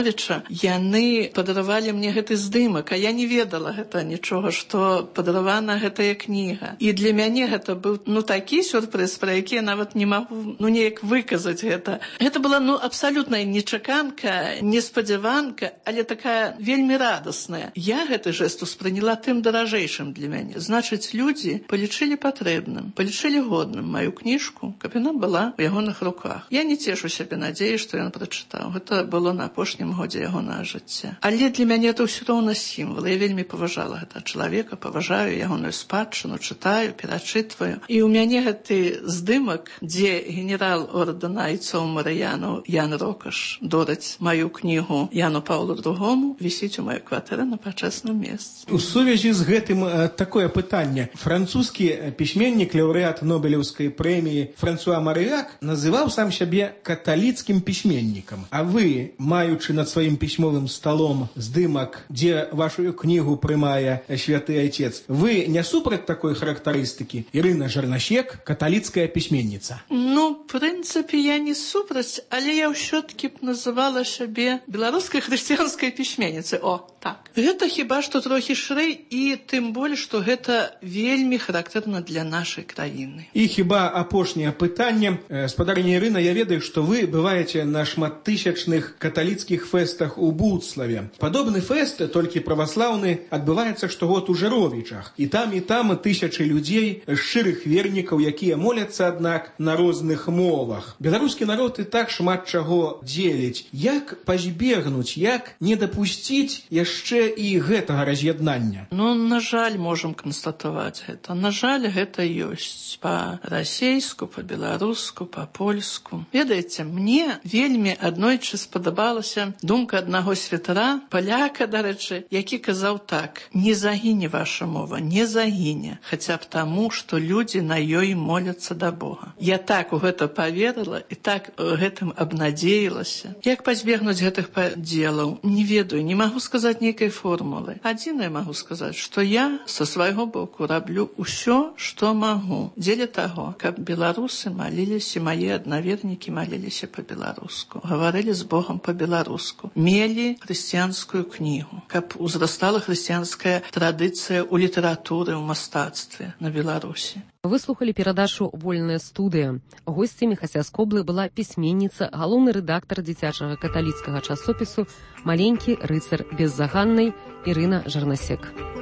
Насамрэч, яны падаравалі мне гэты здымак, а я не ведала гэта нічога, што падаравана гэтая кніга. І для мяне гэта быў такі сюрпрыз, пра які я нават не магу неяк выказаць гэта. Гэта была абсалютная нечаканка, неспадзяванка, але такая вельмі радасная. Я гэты жэст успрыняла тым даражэйшым для мяне. Значыць, людзі палічылі патрэбным, палічылі годным маю кніжку, каб яна была ў ягоных руках. Я не цешу сябе надзеяй, што ён прачытаў. Гэта было на апошнім годзе ягонага жыцця. Але для мяне это ўсё роўна сімвал. Я вельмі паважала гэтага чалавека, паважаю ягоную спадчыну, чытаю, перачытваю. І ў мяне гэты здымак, дзе генерал ордэна айцоў Марыяну Ян Рокаш дораць маю кнігу Яну Паўлу II, вісіць у маёй кватэры на пачесным месцы. У сувязі з гэтым такое пытанне. Французскі пісьменнік, лаўрэат Нобелеўскай прэміі Франсуа Марыяк называў сам сябе каталіцкім пісьменнікам. А вы, маючы над сваім пісьмовым сталом здымак, дзе вашу кнігу прымае святы айцец, вы не супраць такой характарыстыкі? Ірына Жарнасек, каталіцкая пісьменніца. В прынцыпе, я не супраць, але я ўсё-таки б называла сябе беларускай хрысціянскай пісьменніцай. Так. Гэта хіба што трохі шырэй, і тым болей, што гэта вельмі характэрна для нашай краіны. І хіба апошняе пытанне. Спадарыня Ірына, я ведаю, што вы бываеце на шматтысячных каталіцкіх фэстах у Буцлаве. Падобны фэст, толькі праваслаўны, адбываецца штогод у Жыровічах. І там тысячы людзей, шчырых вернікаў, якія моляцца, аднак, на розных мовах. Беларускі народ і так шмат чаго дзеліць. Як пазбегнуць, як не дапусціць яшчэ і гэтага раз'яднання? На жаль, можам канстатаваць гэта. На жаль, гэта ёсць па-расейску, па-беларуску, па-польску. Ведаеце, мне вельмі аднойчы спадабалася думка аднаго святара, паляка, дарэчы, які казаў так: не загіне ваша мова, не загіне, хаця б таму, што людзі на ёй моляцца да Бога. Я так у гэта паверыла і так гэтым абнадзеілася. Як пазбегнуць гэтых падзелаў? Не ведаю, не магу сказаць нейкай формулы. Адзінае магу сказаць, што я са свайго боку раблю ўсё, што магу, дзеля таго, каб беларусы маліліся, мае аднавернікі маліліся па-беларуску, гаварылі з Богам па-беларуску, мелі хрысціянскую кнігу, каб узрастала хрысціянская традыцыя ў літаратуры, ў мастацтве на Беларусі. Вы слухали перадачу «Вольная студыя». Госцямі Хасяскоблы была пісьменніца, галоўны рэдактар дзіцячага каталіцкага часопісу «Маленькі рыцар беззаганнай» Ірына Жарнасек.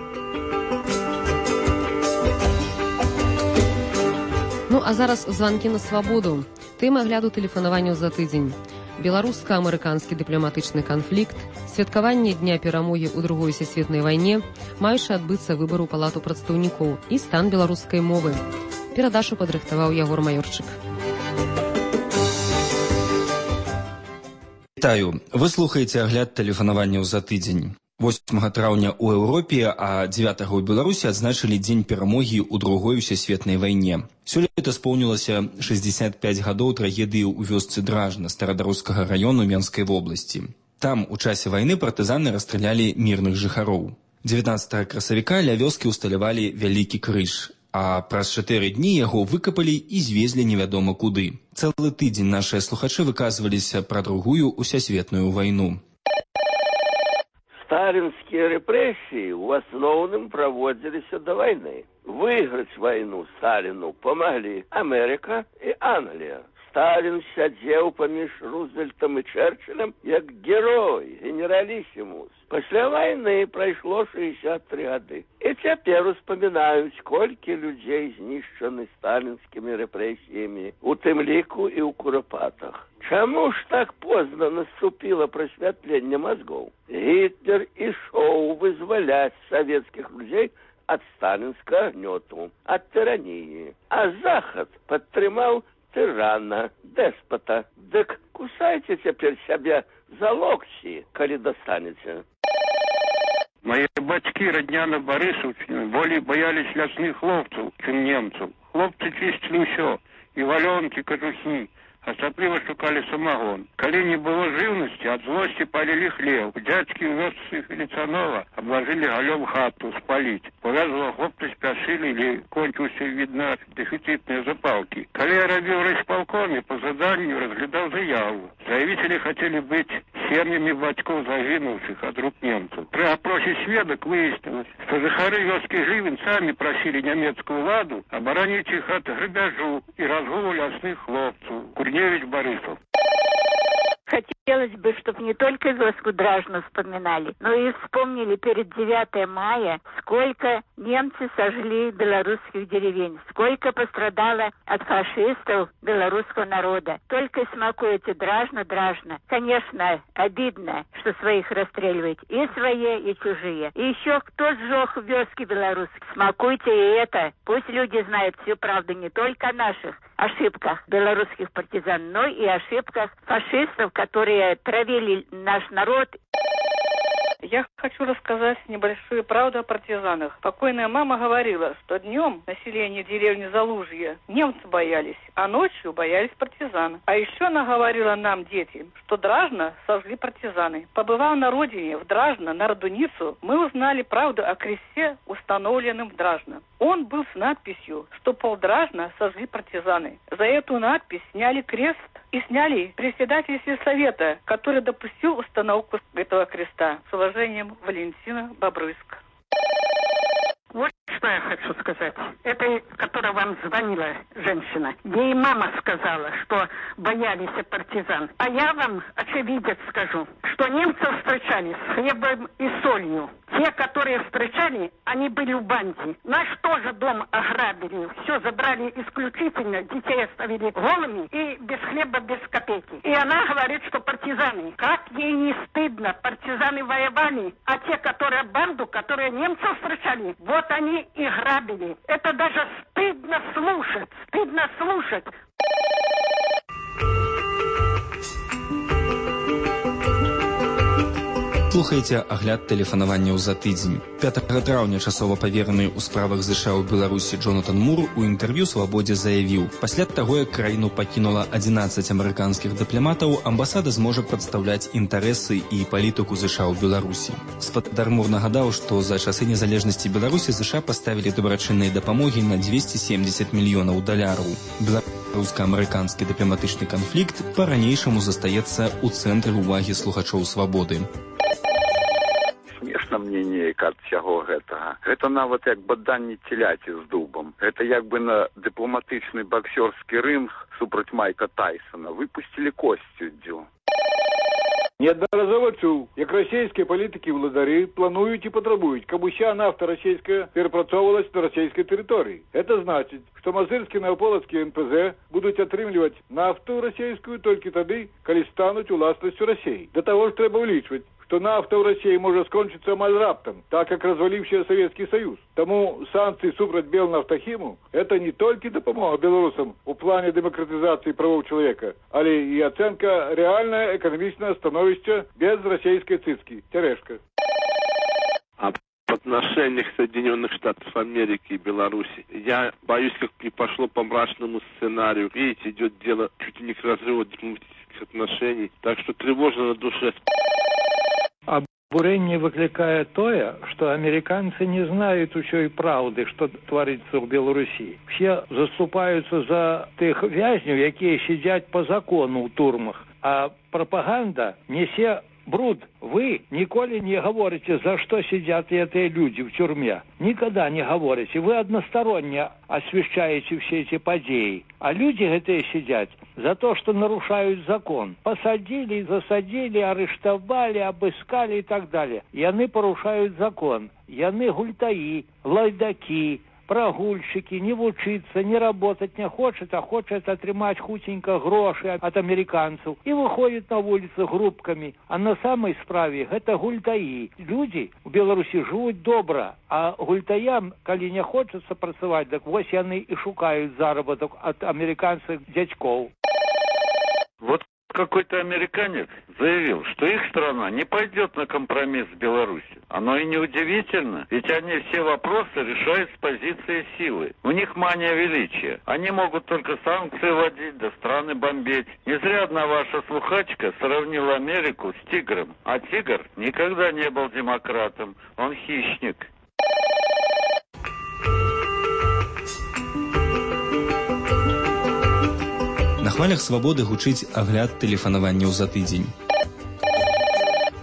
А зараз званкі на свабоду. Тэма агляду тэлефанаванняў за тыдзень. Беларуска-амерыканскі дыпламатычны канфлікт, святкаванне Дня перамогі ў Другой сусветнай вайне, маючы адбыцца выбар у Палату прадстаўнікоў і стан беларускай мовы. Перадачу падрыхтаваў Ягор Маёрчык. Вітаю. Вы слухаеце агляд тэлефанаванняў за тыдзень. 8 траўня ў Еўропе, а 9 ў Беларусі адзначылі Дзень перамогі ў Другой сусветнай вайне. Сёлета споўнілася 65 гадоў трагедыі ў вёсцы Дражна Старадарускага раёну Менскай вобласці. Там у часе вайны партызаны расстралялі мірных жыхароў. 19 красавіка ля вёскі ўсталявалі вялікі крыж, а праз 4 дні яго выкапалі і звезлі невядома куды. Цэлы тыдзень нашыя слухачы выказваліся пра Другую усесветную вайну. Сталинские репрессии в основном проводились до войны. Выиграть войну Сталину помогли Америка и Англия. Сталин сядзеў паміж Рузвельтом и Черчиллем як герой, генералиссимус. Пасля войны прайшло 63 гады. И цяпер успамінаюць, колькі людзей знішчаны сталінскімі рэпрэсіямі, у тым ліку і ў Куропатах. Чаму ж так позна наступило просвятленне мозгов? Гитлер ішоў вызваляць советских людей от сталинского гнету, от тирании. А Захад падтрымаў тирана, деспота. Дык кусайте теперь себя за локти, коли достанете. Мои бацькі родня на Барысаўшчыне болей боялись лясных хлопцаў, чым немцаў. Хлопцы чистили ўсё, і валёнкі, кажухі, асабліва шукалі самагон. Калі не было жыўнасці, ад злосці палілі хлеб. Дзядзькі ў вёсцы Феліцанова абложили галём хату спаліць. Повязывала хлопцы спяшылі или кончыўся, видно, дефицитные запалки. Калі я рабіў райисполкоме, по заданию разглядал заяву. Заявители хотели быть семьями батьков загинувших от рук немцев. При опросе сведок выяснилось, что жихары вёски Живин сами просили немецкую ладу оборонить их от грабежу и разгулу лясных хлопцев. Курневич Борисов. Хотелось бы, чтобы не только Вёску Дражну вспоминали, но и вспомнили перед 9 мая, сколько немцы сожгли белорусских деревень, сколько пострадало от фашистов белорусского народа. Только смакуете Дражна. Конечно, обидно, что своих расстреливают, и свои, и чужие. И еще кто сжег вёски белорусских, смакуйте и это. Пусть люди знают всю правду не только о наших ошибках белорусских партизан, но и ошибках фашистов, которые травили наш народ. Я хочу рассказать небольшую правду о партизанах. Покойная мама говорила, что днем население деревни Залужье немцы боялись, а ночью боялись партизан. А еще она говорила нам, дети, что Дражна сожгли партизаны. Побывав на родине, в Дражно, на Радуницу, мы узнали правду о кресте, установленном в Дражно. Он был с надписью, что полдражна сожгли партизаны. За эту надпись сняли крест и сняли председателя сельсовета, который допустил установку этого креста. С уважением, Валентина, Бобруйск. Вот что я хочу сказать. Это, которая вам звонила женщина. Ей мама сказала, что боялись партизан. А я вам, очевидец, скажу, что немцы встречались с хлебом и солью. Те, которые встречали, они были в банде. Наш тоже дом ограбили. Все забрали исключительно. Детей оставили голыми и без хлеба, без копейки. И она говорит, что партизаны. Как ей не стыдно. Партизаны воевали. А те, которые банду, которые немцев встречали, вот они и грабили. Это даже стыдно слушать. Стыдно слушать. Слухаеце агляд тэлефанаванняў за тыдзень. 5 траўня часова павераны ў справах ЗША ў Беларусі Джонатан Мур у інтэрв'ю «Свабодзе» заявіў, пасля таго, як краіну пакінула 11 амерыканскіх дыпламатаў, амбасада зможа прадстаўляць інтарэсы і палітыку ЗША ў Беларусі. Спадар Мур нагадаў, што за часы незалежнасці Беларусі ЗША паставілі дабрачынныя дапамогі на $270 мільёнаў. Беларуска-амерыканскі дыпламатычны канфлікт па-ранейшаму застаецца ў цэнтры ўвагі слухачоў «Свабоды». Смешна мне неяк ад всяго гэтага. Гэта нават як баданне теляці з дубам. Гэта як бы на дыпламатычны боксёрскі рынг супраць Майка Тайсона выпусцілі косцю. Неаднаразова чуў, як расійскія палітыкі-ўладары плануюць і патрабуюць, каб уся нафта расійская перапрацоўвалась на расійскай тэрыторыі. Это значыць, што мазырскі наваполацкія НПЗ будуць атрымліваць нафту расійскую толькі тады, калі стануць уласнасцю Расіі. Да таго ж трэба ўлічваць, што нафта ў Расіі можа скончыцца амаль раптам, так як разваліўся Савецкі Саюз. Таму санкцыі супраць Белнафтахіму – это не толькі дапамога беларусам у плане дэмакратызацыі правоў чалавека, але і ацэнка рэальнае эканамічнае становішча без расійскай цыцкі. Терешка. В отношениях Соединенных Штатов Америки и Беларуси. Я боюсь, как не пошло по мрачному сценарию. Видите, идет дело чуть ли не к разрыву дипломатических отношений. Так что тревожно на душе. Абурэнне выклікае тое, што амерыканцы не знаюць усёй праўды, што творыцца ў Беларусі. Все заступаюцца за тых вязняў, якія сядзяць по закону ў турмах, а прапаганда несе бруд. Вы ніколі не говорите, за что сидят эти люди в тюрьме. Никогда не говорите. Вы односторонне освещаете все эти подеи. А люди эти сидят за то, что нарушают закон. Посадили, засадили, арештовали, обыскали и так далее. И они порушают закон. И они гультаи, лайдаки, прогульщики, не вучиться, не работать не хочет, а хочет отрымать хутенько гроши от американцев и выходит на улицы группками. А на самой справе это гультаи. Люди в Беларуси живут добро, а гультаям, коли не хочется працевать, так вот они и шукают заработок от американских дядьков. Вот какой-то американец заявил, что их страна не пойдет на компромисс с Беларусью. Оно и не удивительно, ведь они все вопросы решают с позиции силы. У них мания величия. Они могут только санкции вводить, да страны бомбить. Не зря одна ваша слухачка сравнила Америку с тигром. А тигр никогда не был демократом. Он хищник. На хвалях «Свабоды» гучыць агляд тэлефанаванняў за тыдзень.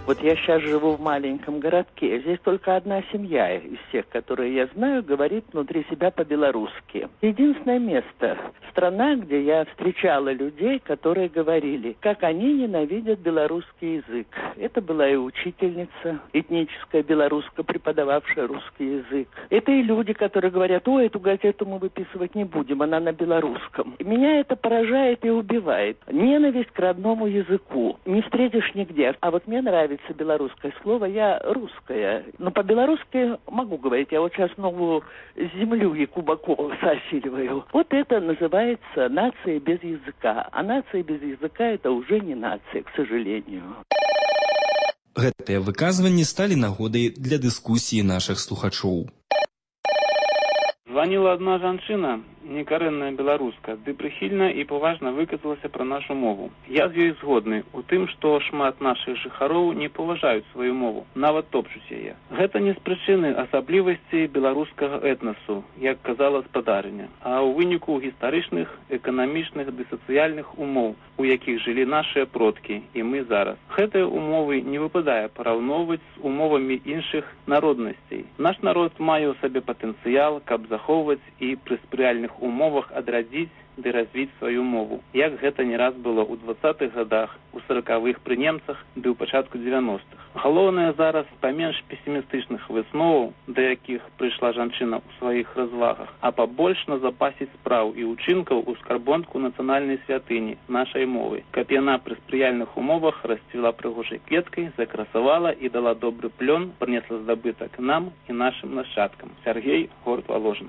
Вот я сейчас живу в маленьком городке. Здесь только одна семья из всех, которые я знаю, говорит внутри себя по-белорусски. Единственное место, страна, где я встречала людей, которые говорили, как они ненавидят белорусский язык. Это была и учительница, этническая белоруска, преподававшая русский язык. Это и люди, которые говорят, ой, эту газету мы выписывать не будем, она на белорусском. Меня это поражает и убивает. Ненависть к родному языку не встретишь нигде. А вот мне нравится белорусское слово, я русская. Но по-белорусски могу говорить, я вот сейчас новую землю Якубакова осиливаю. Вот это называется нация без языка. А нация без языка это уже не нация, к сожалению. Гэтыя выказванні сталі нагодай для дыскусіі нашых слухачоў. Звонила одна жанчына, некарэнная беларуска, ды прыхільна і паважна выказалася пра нашу мову. Я з ёй згодны у тым, што шмат нашых жыхароў не паважаюць сваю мову, нават топчуць яе. Гэта не з прычыны асаблівасці беларускага этнасу, як казала спадарыня, а ў выніку гістарычных, эканамічных ды сацыяльных умоў, у якіх жылі нашыя продкі і мы зараз. Гэтыя умовы не выпадае параўноўваць з умовамі іншых народнасцей. Наш народ мае ў сабе патэнцыял, каб захоўваць і пры спрыяльных умовах адрадзіць ды развіць сваю мову. Як гэта не раз было ў 20-х гадах, у 40-х пры немцах ды ў пачатку 90-х. Галоўнае зараз паменш песімістычных высноваў, да якіх прыйшла жанчына ў сваіх развагах, а пабольш назапасіць спраў і ўчынкаў у скарбонку нацыянальнай святыні нашай мовы, каб яна пры спрыяльных умовах расцвіла прыгожай кветкай, закрасавала і дала добры плён, прынесла здабытак нам і нашым нашчадкам. Сергей, город Воложин.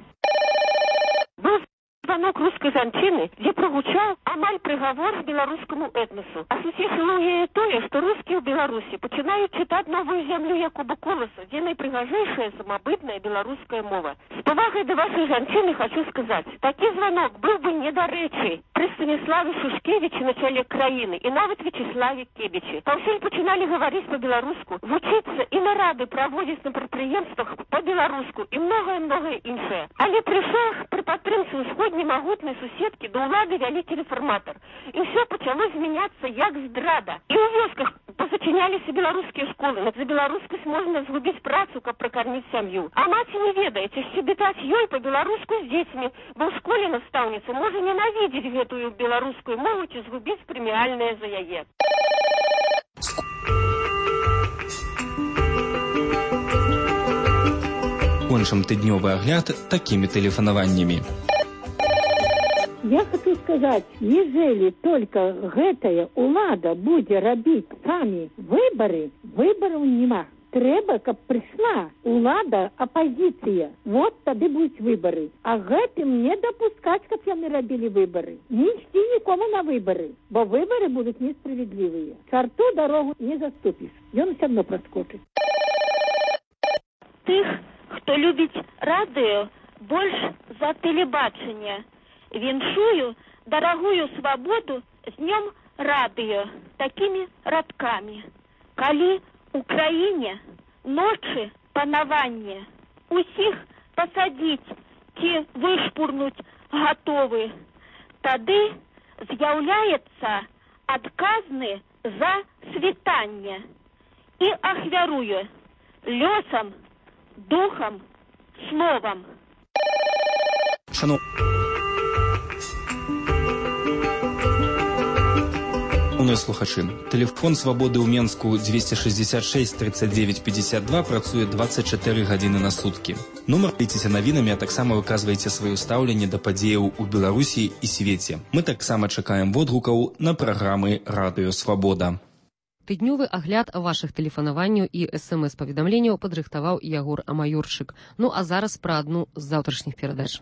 Звонок русской жанчыны, где прогучал амаль приговор белорусскому этносу. А суцешило яе тое, что русские в Беларуси начинают читать новую землю Якуба Колоса, где наипригожейшая самобытная белорусская мова. С повагой до вашей жанчыны хочу сказать, такой звонок был бы недоречий при Станиславе Шушкевиче на челе краины и нават Вячеславе Кебиче. Паўсюль починали говорить по-белоруску, вучиться и нарады проводить на предприемствах по-белоруску и многое-многое иншее. Але пришел при подтрымце усходней могутной суседки до улады вялікі реформатор. И все почало змяняться як здрада. И у вёсках позачинялись белорусские школы. За белорускасць можно згубить працу, каб прокормить семью. А маці не ведаеце, щебетать ёй по-белоруску с детьми, бо в школе наставница может ненавидеть гэтую белорусскую мову ці згубить премиальное за яе. Кончым тыднёвы агляд такими тэлефанаваннямі. Я хочу сказать, ежели только гэтая улада будзе рабіць самі выборы, выбораў нема. Трэба, каб пришла улада, оппозиция. Вот тады будут выборы. А гэтым не допускать, каб яны рабілі выборы. Не ісці нікому на выборы, бо выборы будут несправедливые. Чарту дорогу не заступишь. Ён все равно проскочит. Тых, хто любіць радыё больш за тэлебачанне. Віншую дарагую свабоду з днём радыё такімі радкамі. Калі у краіне ночы панаванне, усіх пасадзіць ці вышпурнуць гатовы, тады з'яўляецца адказны за світанне і ахвяруе лёсам, духам, словам. Шановні слухачі, телефон «Свободи» у Менску 266 39 52 працуе 24 гадзіны на суткі. Нумар дзяліцеся навінамі, а таксама выказвайце сваё стаўленне да падзеяў у Беларусі і свеце. Мы таксама чакаем водгукаў на праграмы «Радыё Свабода». Тыднёвы агляд вашых тэлефанаванняў і СМС-паведамленняў падрыхтаваў Ягор Амаюрчык. Ну а зараз пра адну з заўтрашніх перадач.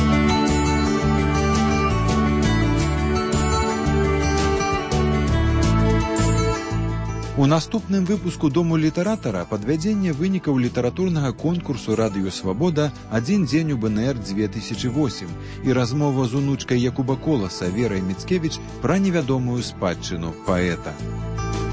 У наступным выпуску Дому літаратара падвядзенне вынікаў літаратурнага конкурсу «Радыё Свабода» «Адзін дзень у БНР 2008» і размова з унучкай Якуба Коласа Верай Міцкевіч пра невядомую спадчыну паэта.